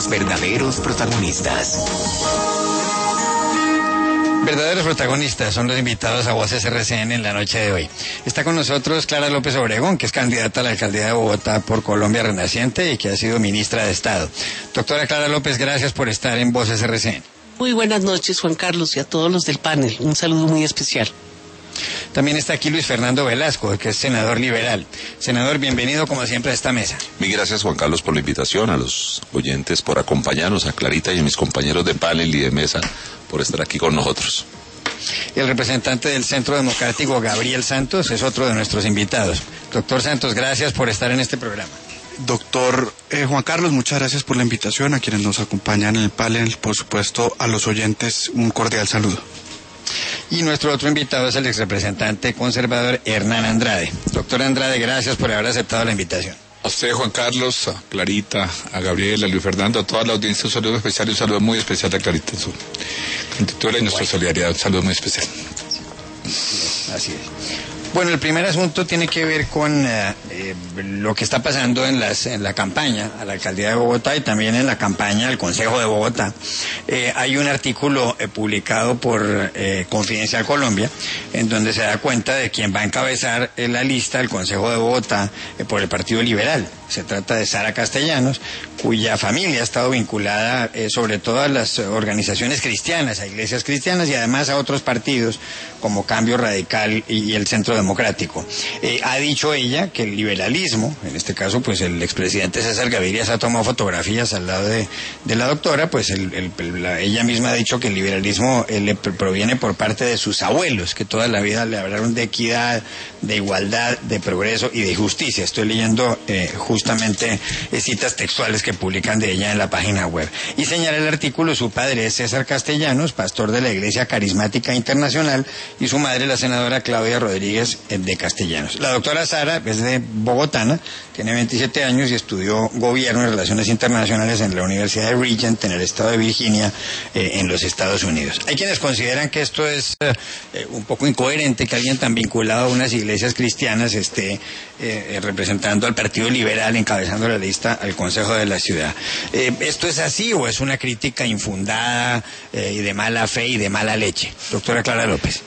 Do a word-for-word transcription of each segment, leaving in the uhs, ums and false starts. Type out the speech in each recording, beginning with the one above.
los verdaderos protagonistas. Verdaderos protagonistas son los invitados a Voces R C N en la noche de hoy. Está con nosotros Clara López Obregón, que es candidata a la alcaldía de Bogotá por Colombia Renaciente y que ha sido ministra de Estado. Doctora Clara López, gracias por estar en Voces R C N. Muy buenas noches, Juan Carlos, y a todos los del panel. Un saludo muy especial. También está aquí Luis Fernando Velasco, que es senador liberal. Senador, bienvenido como siempre a esta mesa. Mil gracias, Juan Carlos, por la invitación, a los oyentes por acompañarnos, a Clarita y a mis compañeros de panel y de mesa por estar aquí con nosotros. El representante del Centro Democrático, Gabriel Santos, es otro de nuestros invitados. Doctor Santos, gracias por estar en este programa. Doctor eh, Juan Carlos, muchas gracias por la invitación, a quienes nos acompañan en el panel, por supuesto a los oyentes un cordial saludo. Y nuestro otro invitado es el exrepresentante conservador Hernán Andrade. Doctor Andrade, gracias por haber aceptado la invitación. A usted, Juan Carlos, a Clarita, a Gabriel, a Luis Fernando, a toda la audiencia, un saludo especial y un saludo muy especial a Clarita en su candidatura y nuestra solidaridad, un saludo muy especial. Así es. Bueno, el primer asunto tiene que ver con eh, eh, lo que está pasando en, las, en la campaña a la alcaldía de Bogotá y también en la campaña al Consejo de Bogotá. Eh, hay un artículo eh, publicado por eh, Confidencial Colombia en donde se da cuenta de quién va a encabezar eh, la lista del Consejo de Bogotá eh, por el Partido Liberal. Se trata de Sara Castellanos, cuya familia ha estado vinculada eh, sobre todo a las organizaciones cristianas, a iglesias cristianas y además a otros partidos como Cambio Radical y, y el Centro Democrático. Eh, ha dicho ella que el liberalismo, en este caso pues el expresidente César Gaviria se ha tomado fotografías al lado de, de la doctora, pues el, el, la, ella misma ha dicho que el liberalismo eh, le proviene por parte de sus abuelos, que toda la vida le hablaron de equidad, de igualdad, de progreso y de justicia. Estoy leyendo eh, justamente eh, citas textuales que publican de ella en la página web. Y señala el artículo, su padre es César Castellanos, pastor de la Iglesia Carismática Internacional, y su madre la senadora Claudia Rodríguez eh, de Castellanos. La doctora Sara es de bogotana, tiene veintisiete años y estudió Gobierno y Relaciones Internacionales en la Universidad de Regent en el estado de Virginia, eh, en los Estados Unidos. Hay quienes consideran que esto es eh, un poco incoherente, que alguien tan vinculado a unas iglesias cristianas esté eh, representando al Partido Liberal, encabezando la lista al Consejo de la Ciudad. Eh, ¿Esto es así o es una crítica infundada eh, y de mala fe y de mala leche? Doctora Clara López.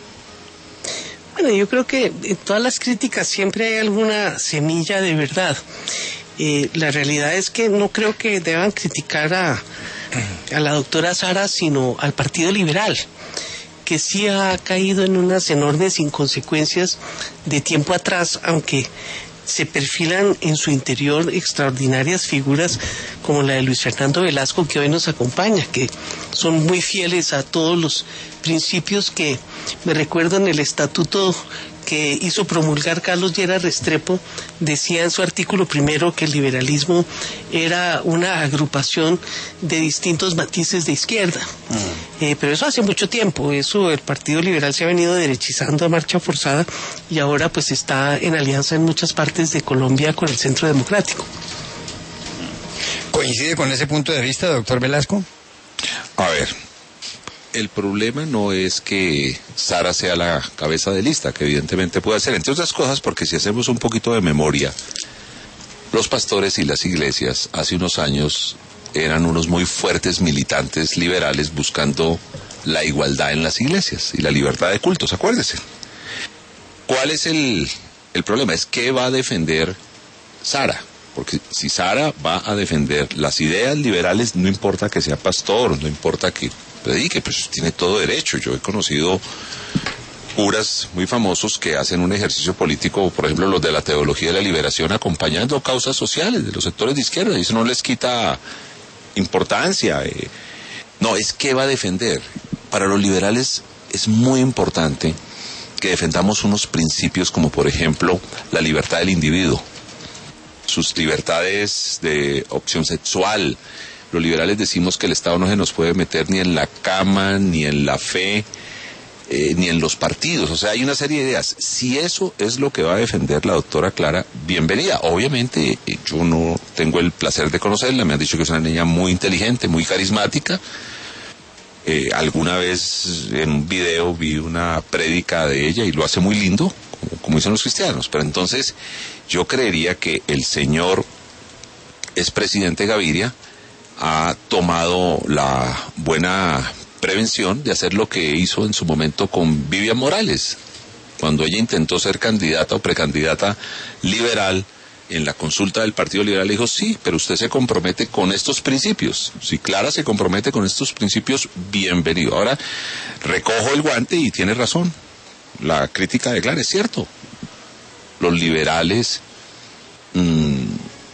Bueno, yo creo que en todas las críticas siempre hay alguna semilla de verdad. Eh, la realidad es que no creo que deban criticar a, a la doctora Sara, sino al Partido Liberal, que sí ha caído en unas enormes inconsecuencias de tiempo atrás, aunque se perfilan en su interior extraordinarias figuras como la de Luis Fernando Velasco, que hoy nos acompaña, que son muy fieles a todos los principios que me recuerdan el estatuto que hizo promulgar Carlos Llera Restrepo. Decía en su artículo primero que el liberalismo era una agrupación de distintos matices de izquierda. Mm. Eh, pero eso hace mucho tiempo, eso el Partido Liberal se ha venido derechizando a marcha forzada y ahora pues está en alianza en muchas partes de Colombia con el Centro Democrático. ¿Coincide con ese punto de vista, doctor Velasco? A ver, el problema no es que Sara sea la cabeza de lista, que evidentemente puede ser, entre otras cosas, porque si hacemos un poquito de memoria, los pastores y las iglesias hace unos años eran unos muy fuertes militantes liberales buscando la igualdad en las iglesias y la libertad de cultos, acuérdense. ¿Cuál es el, el problema? Es qué va a defender Sara. Porque si Sara va a defender las ideas liberales, no importa que sea pastor, no importa que predique, pues tiene todo derecho. Yo he conocido curas muy famosos que hacen un ejercicio político, por ejemplo los de la teología de la liberación, acompañando causas sociales de los sectores de izquierda, y eso no les quita importancia. Eh. No, es qué va a defender. Para los liberales es muy importante que defendamos unos principios como, por ejemplo, la libertad del individuo, sus libertades de opción sexual. Los liberales decimos que el Estado no se nos puede meter ni en la cama, ni en la fe, eh, ni en los partidos. O sea, hay una serie de ideas. Si eso es lo que va a defender la doctora Clara, bienvenida. Obviamente, eh, yo no tengo el placer de conocerla. Me han dicho que es una niña muy inteligente, muy carismática. Eh, alguna vez en un video vi una prédica de ella y lo hace muy lindo, como, como dicen los cristianos. Pero entonces yo creería que el señor expresidente Gaviria ha tomado tomado la buena prevención de hacer lo que hizo en su momento con Vivian Morales, cuando ella intentó ser candidata o precandidata liberal. En la consulta del Partido Liberal le dijo, sí, pero usted se compromete con estos principios. Si Clara se compromete con estos principios, bienvenido. Ahora, recojo el guante y tiene razón. La crítica de Clara es cierto. Los liberales mmm,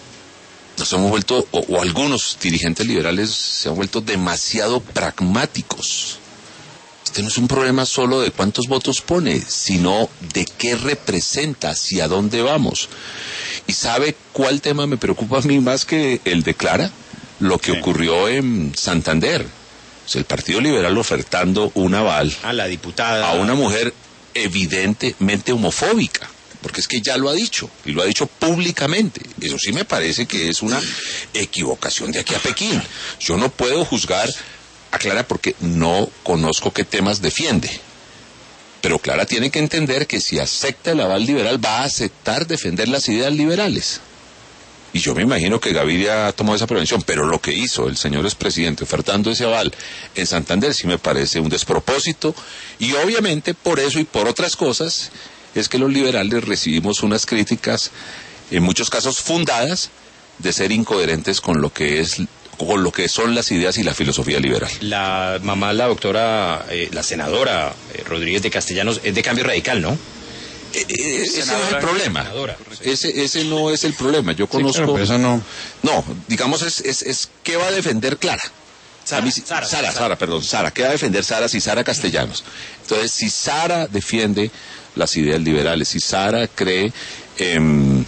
nos hemos vuelto, o, o algunos dirigentes liberales se han vuelto demasiado pragmáticos. Este no es un problema solo de cuántos votos pone, sino de qué representa, hacia dónde vamos. ¿Y sabe cuál tema me preocupa a mí más que el de Clara? Lo que sí. ocurrió en Santander. O sea, el Partido Liberal ofertando un aval a la diputada, a una mujer evidentemente homofóbica, porque es que ya lo ha dicho, y lo ha dicho públicamente. Eso sí me parece que es una equivocación de aquí a Pekín. Yo no puedo juzgar a Clara porque no conozco qué temas defiende. Pero Clara tiene que entender que si acepta el aval liberal, va a aceptar defender las ideas liberales. Y yo me imagino que Gaviria tomó esa prevención, pero lo que hizo el señor expresidente ofertando ese aval en Santander sí me parece un despropósito. Y obviamente por eso y por otras cosas es que los liberales recibimos unas críticas, en muchos casos fundadas, de ser incoherentes con lo que es... con lo que son las ideas y la filosofía liberal. La mamá, la doctora, eh, la senadora eh, Rodríguez de Castellanos, es de Cambio Radical, ¿no? Eh, eh, ese no es el problema. Ese, ese no es el problema. Yo conozco... Sí, claro, pero eso no... No, digamos, es, es, es ¿qué va a defender Clara? Sara, mí, Sara, Sara, Sara, Sara, perdón, Sara. ¿Qué va a defender Sara si Sara Castellanos? Entonces, si Sara defiende las ideas liberales, si Sara cree en...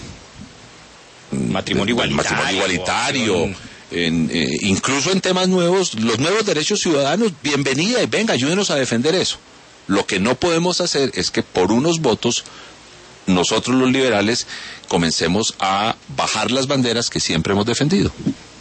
matrimonio igualitario, matrimonio igualitario En, eh, incluso en temas nuevos, los nuevos derechos ciudadanos, bienvenida y venga, ayúdenos a defender eso. Lo que no podemos hacer es que por unos votos nosotros los liberales comencemos a bajar las banderas que siempre hemos defendido.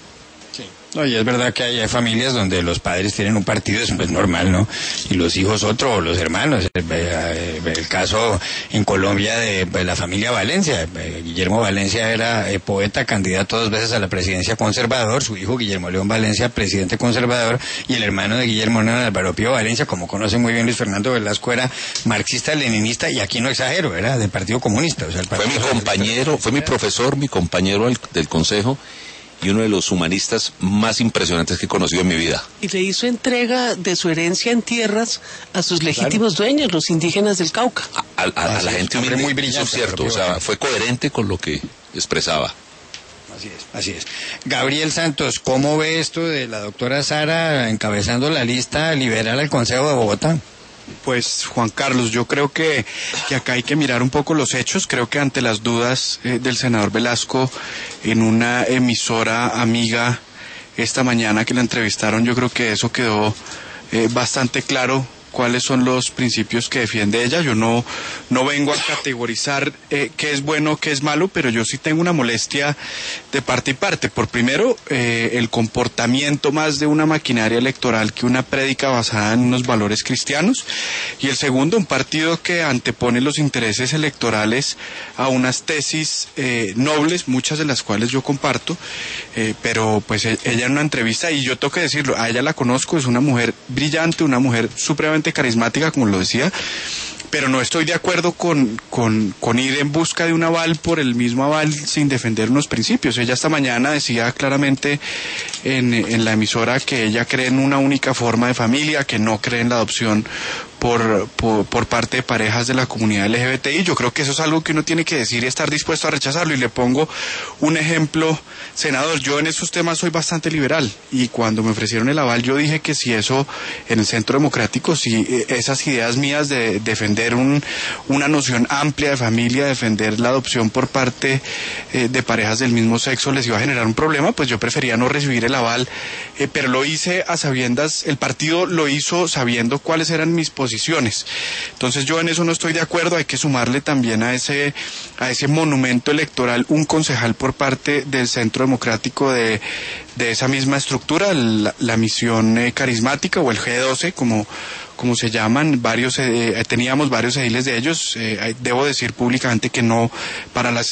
Sí. No, y es verdad que hay, hay familias donde los padres tienen un partido, eso es normal, ¿no? Y los hijos otro, o los hermanos. El, el, el caso en Colombia de, de la familia Valencia. Guillermo Valencia era eh, poeta, candidato dos veces a la presidencia conservador, su hijo Guillermo León Valencia, presidente conservador, y el hermano de Guillermo León, Álvaro Pío Valencia, como conoce muy bien Luis Fernando Velasco, era marxista-leninista, y aquí no exagero, era del Partido Comunista. O sea, el partido fue mi compañero, fue mi profesor, mi compañero al, del consejo, y uno de los humanistas más impresionantes que he conocido en mi vida. Y le hizo entrega de su herencia en tierras a sus legítimos claro. dueños, los indígenas del Cauca. A, a, a, a la gente humilde, muy brillante, eso es cierto, o sea, fue coherente con lo que expresaba. Así es, así es. Gabriel Santos, ¿cómo ve esto de la doctora Sara encabezando la lista liberal al Consejo de Bogotá? Pues Juan Carlos, yo creo que, que acá hay que mirar un poco los hechos. Creo que ante las dudas eh, del senador Velasco en una emisora amiga esta mañana que la entrevistaron, yo creo que eso quedó eh, bastante claro cuáles son los principios que defiende ella. Yo no, no vengo a categorizar eh, qué es bueno, qué es malo, pero yo sí tengo una molestia de parte y parte. Por primero, eh, el comportamiento más de una maquinaria electoral que una prédica basada en unos valores cristianos. Y el segundo, un partido que antepone los intereses electorales a unas tesis eh, nobles, muchas de las cuales yo comparto, eh, pero pues ella en una entrevista, y yo tengo que decirlo, a ella la conozco, es una mujer brillante, una mujer supremamente carismática, como lo decía, pero no estoy de acuerdo con, con, con ir en busca de un aval por el mismo aval sin defender unos principios. Ella esta mañana decía claramente en, en la emisora que ella cree en una única forma de familia, que no cree en la adopción por, por, por parte de parejas de la comunidad L G B T I. Yo creo que eso es algo que uno tiene que decir y estar dispuesto a rechazarlo. Y le pongo un ejemplo, senador. Yo en esos temas soy bastante liberal, y cuando me ofrecieron el aval yo dije que si eso en el Centro Democrático, si esas ideas mías de defender un, una noción amplia de familia, defender la adopción por parte eh, de parejas del mismo sexo les iba a generar un problema, pues yo prefería no recibir el aval, eh, pero lo hice a sabiendas, el partido lo hizo sabiendo cuáles eran mis posiciones. Entonces yo en eso no estoy de acuerdo. Hay que sumarle también a ese a ese monumento electoral un concejal por parte del Centro Democrático de, de esa misma estructura, la, la misión eh, carismática, o el G doce, como como se llaman, varios eh, teníamos varios ediles de ellos. Eh, debo decir públicamente que no, para las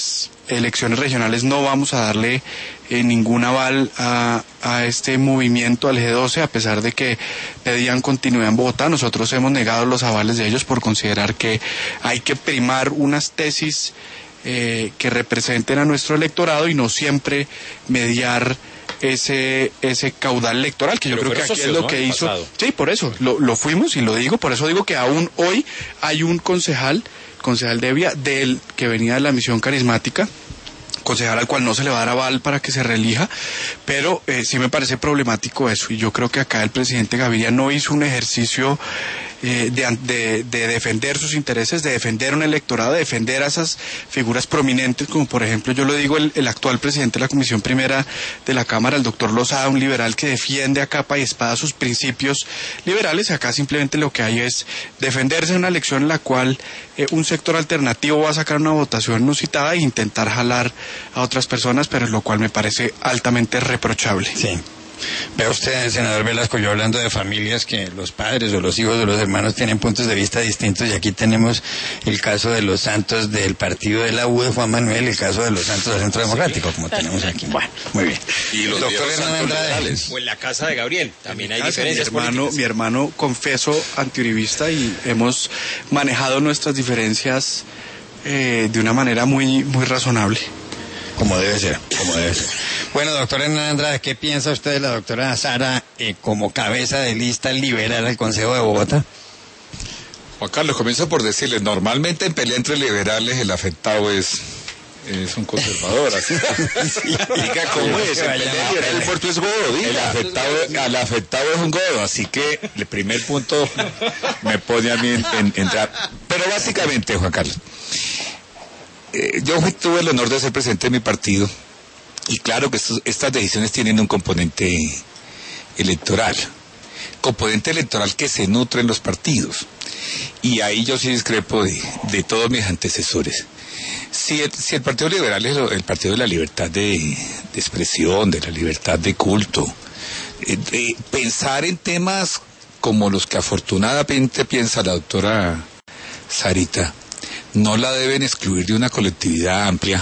elecciones regionales no vamos a darle eh, ningún aval a, a este movimiento, al G doce, a pesar de que pedían continuidad en Bogotá. Nosotros hemos negado los avales de ellos por considerar que hay que primar unas tesis eh, que representen a nuestro electorado y no siempre mediar ese ese caudal electoral, que yo Pero creo que aquí socios, es lo ¿no? que El hizo. pasado. Sí, por eso, lo, lo fuimos y lo digo, por eso digo que aún hoy hay un concejal, concejal de Vía, del que venía de la misión carismática, concejal al cual no se le va a dar aval para que se reelija, pero eh, sí me parece problemático eso, y yo creo que acá el presidente Gaviria no hizo un ejercicio eh, de, de, de defender sus intereses, de defender un electorado, de defender a esas figuras prominentes, como por ejemplo, yo lo digo, el, el actual presidente de la Comisión Primera de la Cámara, el doctor Lozada, un liberal que defiende a capa y espada sus principios liberales. Acá simplemente lo que hay es defenderse en una elección en la cual eh, un sector alternativo va a sacar una votación inusitada e intentar jalar a otras personas, pero lo cual me parece altamente reprochable. Sí. Ve usted, senador Velasco, yo hablando de familias que los padres o los hijos o los hermanos tienen puntos de vista distintos, y aquí tenemos el caso de los santos del partido de la U de Juan Manuel, el caso de los santos del Centro Democrático, como tenemos aquí. Bueno, muy bien. Y los Doctor viejos Hernán santos Andrade. liberales. O en la casa de Gabriel, también hay Mi diferencias hermano, políticas. mi hermano confeso antiuribista, y hemos manejado nuestras diferencias eh, de una manera muy, muy razonable. Como debe ser, como debe ser. Bueno, doctor Hernán Andrade, ¿qué piensa usted de la doctora Sara eh, como cabeza de lista liberal al Consejo de Bogotá? Juan Carlos, comienzo por decirle, normalmente en pelea entre liberales el afectado es, es un conservador, así. Diga cómo es, en pelea liberal el muerto es godo, diga. El afectado, el afectado es un godo, así que el primer punto me pone a mí en, en, entrar. Pero básicamente, Juan Carlos, eh, yo fui- tuve el honor de ser presidente de mi partido, y claro que estos- estas decisiones tienen un componente electoral, componente electoral que se nutre en los partidos, y ahí yo sí discrepo de, de todos mis antecesores. Si el, si el Partido Liberal es lo- el partido de la libertad de, de expresión, de la libertad de culto, eh, de pensar en temas como los que afortunadamente piensa la doctora Sarita, no la deben excluir de una colectividad amplia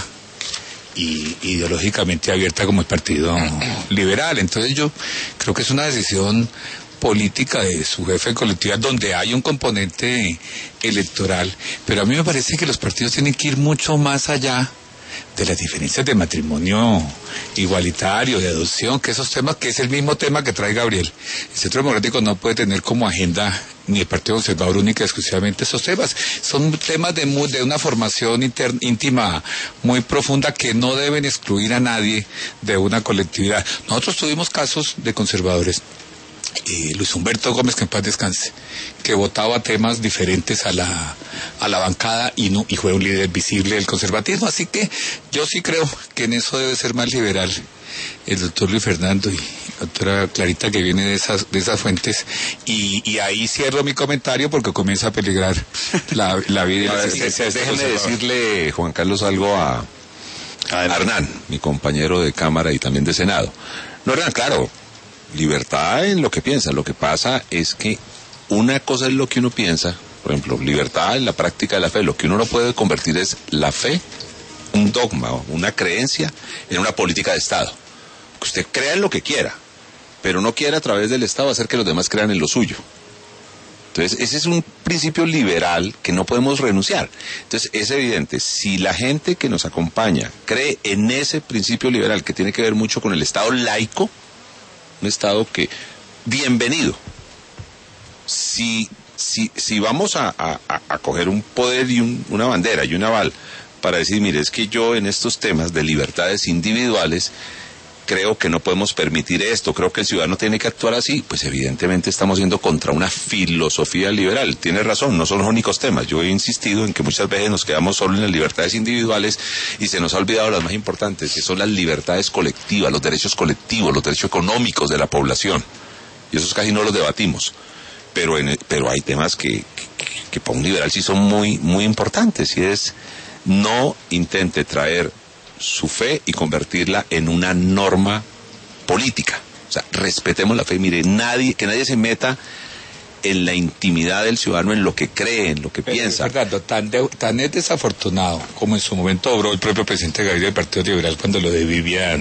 y ideológicamente abierta como el Partido Liberal. Entonces yo creo que es una decisión política de su jefe de colectividad donde hay un componente electoral, pero a mí me parece que los partidos tienen que ir mucho más allá de las diferencias de matrimonio igualitario, de adopción, que esos temas, que es el mismo tema que trae Gabriel. El Centro Democrático no puede tener como agenda, ni el Partido Conservador, única y exclusivamente esos temas. Son temas de, mu- de una formación inter- íntima muy profunda que no deben excluir a nadie de una colectividad. Nosotros tuvimos casos de conservadores. Eh, Luis Humberto Gómez, que en paz descanse, que votaba temas diferentes a la a la bancada y no y fue un líder visible del conservatismo, así que yo sí creo que en eso debe ser más liberal el doctor Luis Fernando y la doctora Clarita, que viene de esas de esas fuentes, y, y ahí cierro mi comentario porque comienza a peligrar la, la vida y A la ver, existencia de este déjeme conservador. decirle, Juan Carlos, algo a, a Hernán, mi compañero de Cámara y también de Senado. No, Hernán, claro, libertad en lo que piensa. Lo que pasa es que una cosa es lo que uno piensa, por ejemplo, libertad en la práctica de la fe. Lo que uno no puede convertir es la fe, un dogma, una creencia, en una política de Estado. Que usted crea en lo que quiera, pero no quiera a través del Estado hacer que los demás crean en lo suyo. Entonces, ese es un principio liberal que no podemos renunciar. Entonces, es evidente, si la gente que nos acompaña cree en ese principio liberal que tiene que ver mucho con el Estado laico, un Estado que, bienvenido, si, si, si vamos a, a, a coger un poder y un, una bandera y un aval para decir, mire, es que yo en estos temas de libertades individuales creo que no podemos permitir esto, creo que el ciudadano tiene que actuar así, pues evidentemente estamos yendo contra una filosofía liberal. Tiene razón, no son los únicos temas. Yo he insistido en que muchas veces nos quedamos solo en las libertades individuales y se nos ha olvidado las más importantes, que son las libertades colectivas, los derechos colectivos, los derechos económicos de la población. Y esos casi no los debatimos. Pero, en, pero hay temas que, que, que para un liberal sí son muy, muy importantes, y es no intente traer su fe y convertirla en una norma política. O sea, respetemos la fe. Mire, nadie, que nadie se meta en la intimidad del ciudadano, en lo que cree, en lo que Pero, piensa. Fernando, tan, de, tan es desafortunado como en su momento obró el propio presidente Gaviria del Partido Liberal cuando lo de Vivian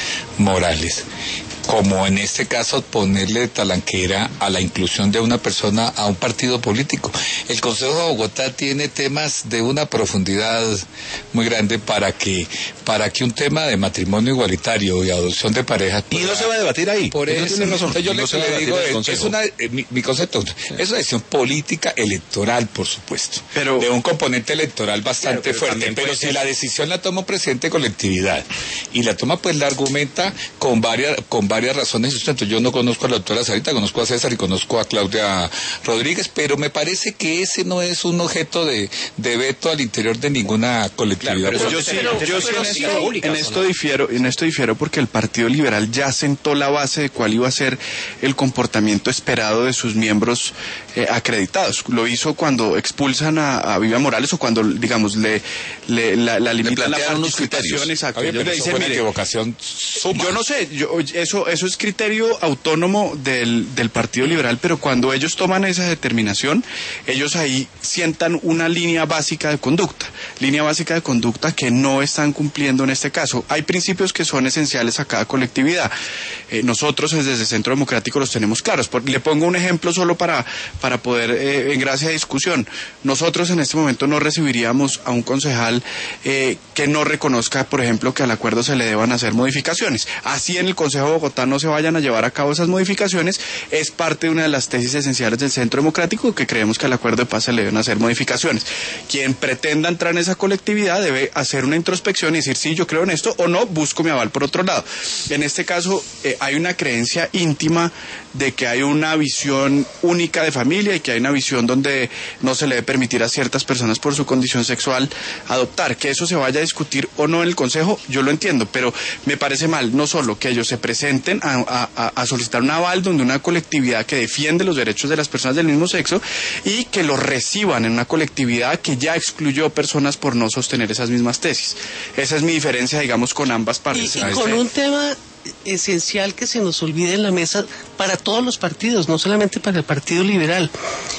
Morales, como en este caso ponerle talanquera a la inclusión de una persona a un partido político. El Consejo de Bogotá tiene temas de una profundidad muy grande para que para que un tema de matrimonio igualitario y adopción de parejas Y no se va a debatir ahí. por Eso eso, tiene razón. entonces yo No le, se va a le debatir digo, en el es, Consejo. es una, eh, mi, mi concepto, es una decisión política electoral, por supuesto, Pero- de un componente electoral bastante Claro, pero fuerte, también pero puede si ser- la decisión la toma un presidente de colectividad y la toma, pues la argumenta con varias con varias razones y sustentos. Yo no conozco a la doctora Sarita, conozco a César y conozco a Claudia Rodríguez, pero me parece que ese no es un objeto de, de veto al interior de ninguna colectividad. Claro, pero Yo eso- sí, pero- yo sí pero en sí esto, públicas, en ¿o esto no? difiero, en esto difiero porque el Partido Liberal ya sentó la base de cuál iba a ser el comportamiento esperado de sus miembros eh, acreditados. Lo hizo cuando expulsan a, a Vivian Morales o cuando, digamos, le, le la, la limitan la plantearon unos participación. criterios. Exacto. Oye, Ellos pero le eso dicen, fue una mire, equivocación suma. yo no sé, yo, eso, eso es criterio autónomo del, del Partido Liberal, pero cuando ellos toman esa determinación, ellos ahí sientan una línea básica de conducta, línea básica de conducta que no están cumpliendo en este caso. Hay principios que son esenciales a cada colectividad. Eh, nosotros desde el Centro Democrático los tenemos claros. Por, le pongo un ejemplo solo para, para poder, eh, en gracia de discusión. Nosotros en este momento no recibiríamos a un concejal eh, que no reconozca, por ejemplo, que al acuerdo se le deban hacer modificaciones. Así en el Consejo de Bogotá no se vayan a llevar a cabo esas modificaciones, es parte de una de las tesis esenciales del Centro Democrático, que creemos que al acuerdo de paz se le deben hacer modificaciones. Quien pretenda entrar en esa colectividad debe hacer una introspección y decir, sí, yo creo en esto, o no, busco mi aval por otro lado. En este caso, eh, hay una creencia íntima de que hay una visión única de familia y que hay una visión donde no se le debe permitir a ciertas personas por su condición sexual adoptar. Que eso se vaya a discutir o no en el Consejo, yo lo entiendo, pero me parece mal no solo que ellos se presenten a, a, a solicitar un aval donde una colectividad que defiende los derechos de las personas del mismo sexo y que los reciban en una colectividad que ya excluyó personas por no sostener esas mismas tesis. Esa es mi diferencia, digamos, con ambas Y, partes. y con un tema esencial que se nos olvida en la mesa para todos los partidos, no solamente para el Partido Liberal,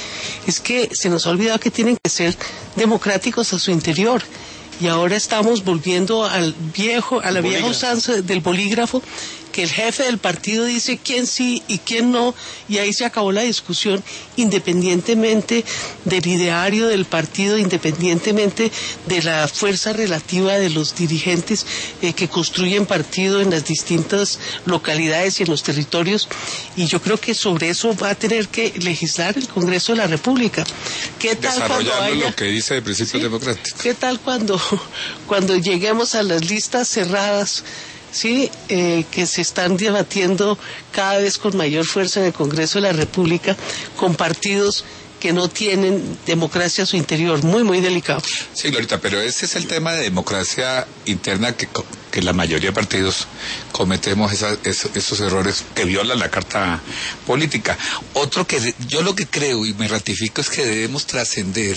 es que se nos ha olvidado que tienen que ser democráticos a su interior. Y ahora estamos volviendo al viejo, a la vieja usanza del bolígrafo, que el jefe del partido dice quién sí y quién no, y ahí se acabó la discusión, independientemente del ideario del partido, independientemente de la fuerza relativa de los dirigentes eh, que construyen partido en las distintas localidades y en los territorios, y yo creo que sobre eso va a tener que legislar el Congreso de la República. ¿Qué tal cuando Desarrollando haya... lo que dice el principio ¿Sí? democrático. ¿Qué tal cuando, cuando lleguemos a las listas cerradas, sí, eh, que se están debatiendo cada vez con mayor fuerza en el Congreso de la República, con partidos que no tienen democracia a su interior? Muy, muy delicado. Sí, Glorita, pero ese es el tema de democracia interna que, co- que la mayoría de partidos cometemos esa- esos, esos errores que violan la carta política. Otro que de- yo lo que creo y me ratifico es que debemos trascender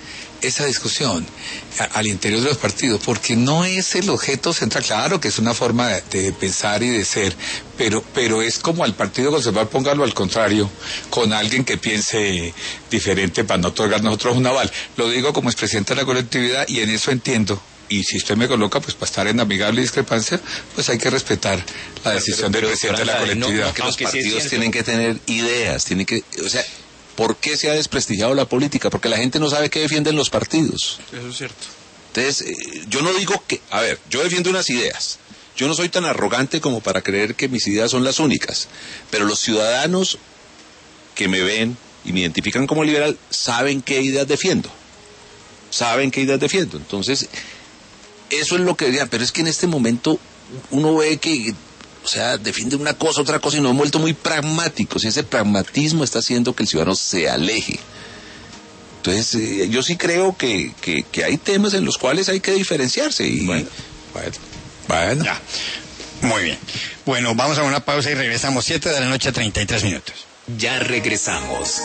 esa discusión a- al interior de los partidos, porque no es el objeto central. Claro que es una forma de, de pensar y de ser, pero pero es como al Partido Conservador, póngalo al contrario, con alguien que piense diferente para no otorgar nosotros un aval. Lo digo como expresidente de la colectividad y en eso entiendo. Y si usted me coloca, pues para estar en amigable discrepancia, pues hay que respetar la decisión del pero, presidente de la doctora, no, colectividad. no, Que los Aunque sí es partidos cierto. tienen que tener ideas, tienen que, o sea, ¿por qué se ha desprestigiado la política? Porque la gente no sabe qué defienden los partidos. Eso es cierto. Entonces, eh, yo no digo que, a ver, yo defiendo unas ideas. Yo no soy tan arrogante como para creer que mis ideas son las únicas, pero los ciudadanos que me ven y me identifican como liberal saben qué ideas defiendo. Saben qué ideas defiendo. Entonces, eso es lo que diría, pero es que en este momento uno ve que, o sea, defiende una cosa, otra cosa, y nos hemos vuelto muy pragmáticos, y ese pragmatismo está haciendo que el ciudadano se aleje. Entonces, eh, yo sí creo que, que, que hay temas en los cuales hay que diferenciarse. Y Bueno, bueno, bueno. Ya. Muy bien. Bueno, vamos a una pausa y regresamos. Siete de la noche, treinta y tres minutos. Ya regresamos.